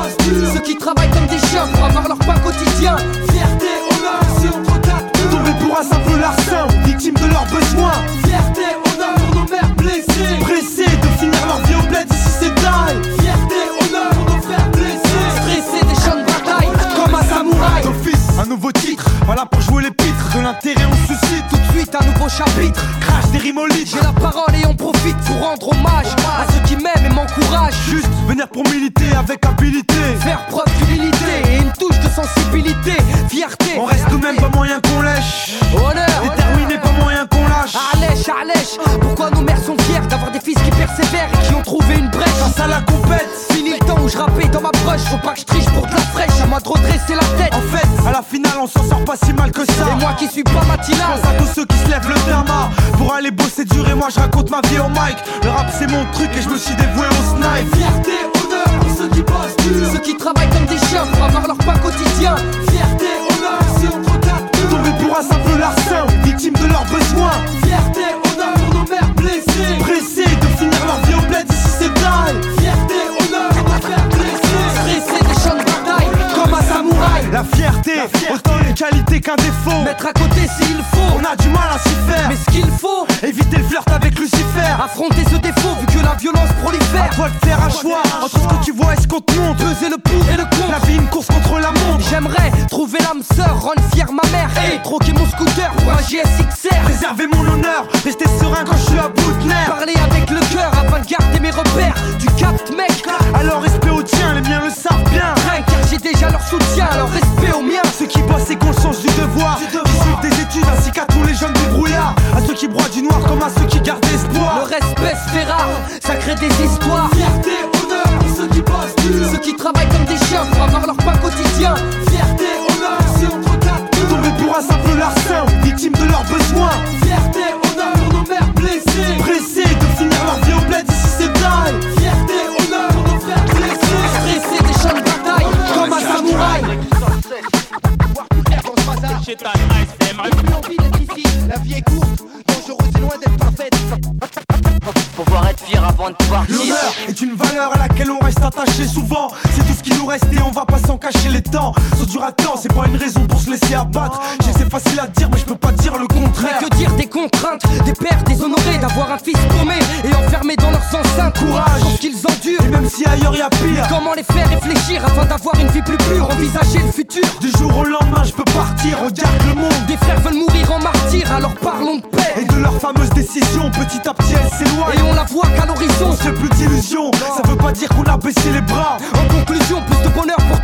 bossent dur, ceux qui travaillent comme des chiens pour avoir leur pain quotidien. Fierté, honneur, si on te regarde tombés pour un simple larcin, victimes de leurs besoins. Fierté, honneur pour nos mères blessées, pressés de finir leur vie au bled ici c'est dingue. Fierté, honneur pour nos frères blessés, stressés des champs de bataille comme un samouraï. D'office, un nouveau titre, voilà pour jouer les pitres. De l'intérêt on suscite, tout de suite un nouveau chapitre. Crash des rimes au lit. J'ai la parole et on profite pour rendre hommage à ceux qui m'aiment et m'encouragent. Juste venir pour militer avec habileté, faire preuve d'humilité et une touche de sensibilité. Fierté, on reste tout de même pas moyen qu'on lèche. Honneur, déterminé pas moyen qu'on lâche. Allèche, pourquoi nos mères sont fières d'avoir des fils qui persévèrent et qui ont trouvé une brèche. Face à la compète, fini le temps où je rappais dans ma broche. Faut pas que je triche pour de la fraîche, à moi de redresser la tête. En fait, à la finale on s'en sort pas si mal que ça. Et moi qui suis pas matinal, pense à tous ceux qui se lèvent le derma pour aller bosser dur et moi je raconte ma vie au mic. Le rap c'est mon truc et je me suis dévoué au snipe. Fierté, honneur pour ceux qui bossent dur, ceux qui travaillent comme des chiens pour avoir leur pain quotidien. Fierté, honneur si on te regarde tombés pour un simple larcin, victimes de leurs besoins. Fierté, honneur pour nos mères blessées, pressés de finir leur vie au bled ici c'est dingue. Fierté, honneur pour nos frères blessés, stressés des champs de bataille comme un samouraï. La fierté, autant une qualité qu'un défaut. Mettre à côté s'il faut, on a du mal à s'y faire. Mais ce qu'il faut, éviter le flirt avec Lucifer. Affronter ce défaut vu que la violence prolifère. À toi de faire un choix entre ce que tu vois et ce qu'on te montre. Peser le pour et le contre. La vie une course contre la montre. J'aimerais trouver l'âme sœur, rendre fière ma mère et troquer mon scooter pour un GSXR. Préserver mon honneur, rester serein quand je suis à bout de nerfs. Parler avec le cœur afin de garder mes repères. Du capte mec, alors respect aux tiens, les miens le savent bien. Car j'ai déjà leur soutien, alors respect aux miens. Ceux qui bossent et qu'on le sens du devoir, qui suivent des études ainsi qu'à tous les jeunes débrouillards. À ceux qui broient du noir comme à ceux qui gardent espoir. Le respect se fait rare, ça crée des histoires. Fierté, honneur pour ceux qui bossent dur, ceux qui travaillent comme des chiens pour avoir leur pain quotidien. Fierté, honneur si on te regarde tombés pour un simple larcin, victimes de leurs besoins. Fierté, honneur pour nos mères blessées, pressés de finir leur vie au bled ici c'est dingue. Fierté, honneur pour nos frères blessés, stressés des champs de bataille comme un samouraï. J'ai plus envie d'être ici, la vie est courte, dangereuse et loin d'être parfaite. Pouvoir être fier avant de partir. L'honneur est une valeur à laquelle on reste attaché souvent. C'est tout ce qui nous reste et on va pas s'en cacher. Les temps sont durs à temps, c'est pas une raison pour se laisser abattre. Je sais c'est facile à dire mais je peux pas dire le contraire. Mais que dire des contraintes, des pères déshonorés, d'avoir un fils paumé et enfermé dans leurs enceintes. Courage, pour qu'ils endurent, et même si ailleurs y a pire. Mais comment les faire réfléchir afin d'avoir une vie plus pure, envisager le futur. Du jour au lendemain je peux partir, regarde le monde. Des frères veulent mourir en martyrs, alors parlons de paix. Et de leurs fameuses décisions, petit à petit elles s'éloignent. Et on la voit qu'à l'horizon, on se fait plus d'illusions. Ça veut pas dire qu'on a baissé les bras. En conclusion, plus de bonheur pour